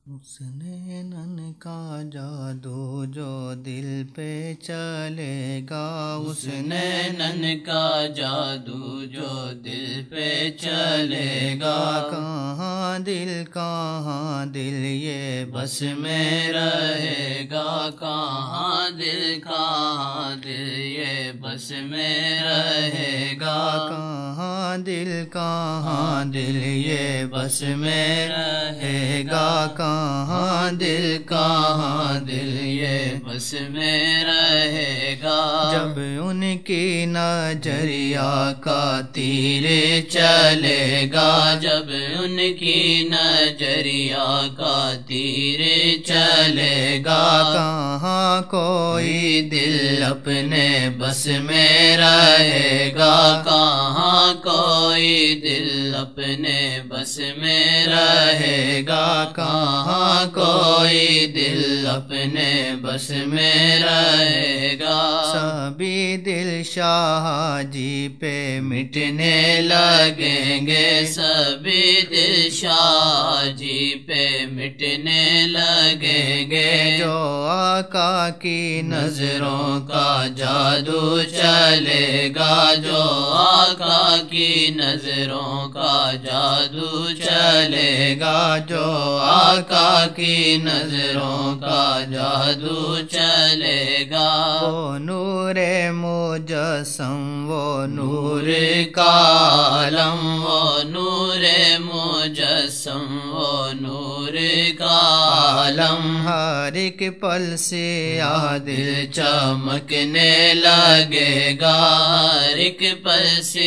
حسنین کا جادو جو دل پہ چلے گا، حسنین کا جادو جو دل پہ چلے گا، کہاں دل یہ بس میں رہے گا، کہاں دل یہ بس میں رہے گا، کہاں دل یہ بس میں رہے گا، کہاں دل یہ بس میں رہے گا، جب ان کی نظریہ کا تیر چلے گا، جب ان کی نظریہ کا تیر چلے گا، کہاں کوئی دل اپنے بس میں رہے گا، کہاں کوئی دل اپنے بس میں رہے گا، کہاں کوئی دل اپنے بس میں رہے گا، سبھی دل شاہ جی پہ مٹنے لگیں گے، سبھی دل شاہ جی پہ مٹنے لگیں گے، جو آقا کی نظروں کا جادو چلے گا، جو آقا کی نظروں کا جادو چلے گا، جو آقا کی نظروں کا جادو چلے گا، وہ نور مجسم، وہ نور کا عالم، وہ نور مجسم، وہ نور کا عالم، ہر ایک پل سے دل چمکنے لگے گا، ہر ایک پل سے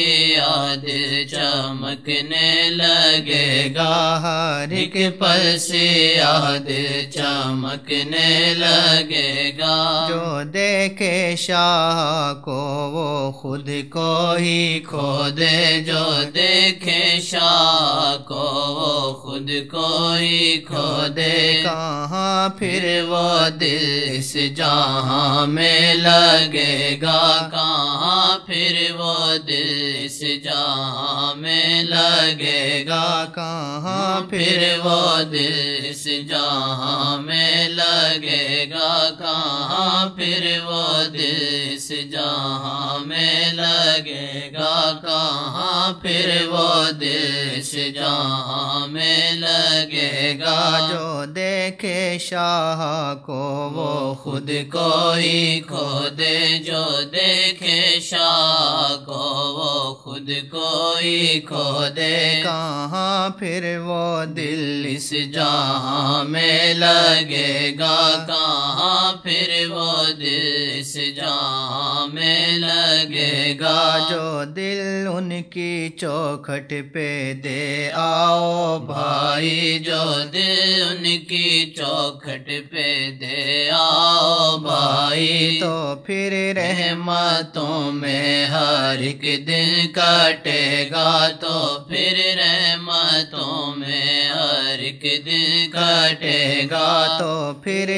دل چمکنے لگے گا، ہر ایک پل سے دل چمکنے لگے گا، جو دیکھے شاہ کو وہ خود کو ہی کھو دے، جو دیکھے شاہ کو وہ خود کو ہی کھو دے، کہاں پھر وہ دل اس جہاں میں لگے گا، کہاں پھر وہ دل اس جہاں میں لگے گا، کہاں پھر وہ دل اس جہاں میں لگے گا، کہاں پھر وہ دل اس جہاں میں لگے گا، کہاں پھر وہ دل اس جہاں میں لگے گا، جو دیکھے شاہ کو وہ خود کو ہی کھو دے، جو دیکھے شاہ کو وہ خود کو ہی کھو دے، کہاں پھر وہ دل اس جہاں میں لگے گا، کہاں پھر وہ دل اس جہاں میں لگے گا، جو دل ان کی چوکھٹ پہ دے آؤ بھائی، جو دل ان کی چوکھٹ پہ دے آؤ بھائی، تو پھر رحمتوں میں ہر ایک دن کٹے گا، تو پھر رحمتوں میں ہر ایک دن کٹے گا، تو پھر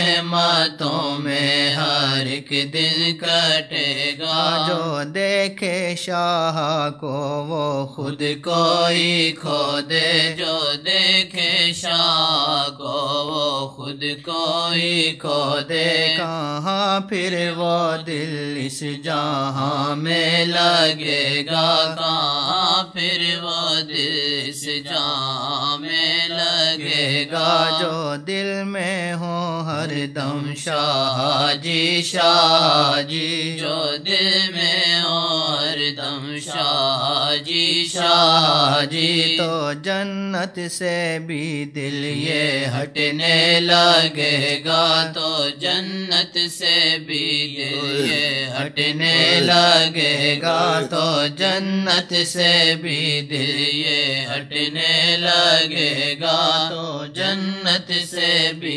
رحمتوں میں ہر ایک دن کٹے گا، جو دیکھے شاہ کو وہ خود کو ہی کھو دے، جو دیکھے شاہ کو وہ خود کو ہی کھو دے، کہاں پھر وہ دل اس جہاں میں لگے گا، کہاں پھر وہ دل اس جہاں میں لگے گا، جو دل میں ہو ہر دم شاہ جی شاہ جی، جو دل میں ہو ہر دم شاہ جی شاہ جی، تو جنت سے بھی دل یہ ہٹنے لگے گا، تو جنت سے بھی دل یہ ہٹنے لگے گا، تو جنت سے بھی دل یہ ہٹنے لگے گا، تو جنت سے بھی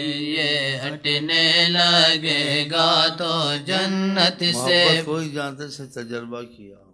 یہ ہٹنے لگے گا، تو جنت سے کوئی جانتے سے تجربہ کیا۔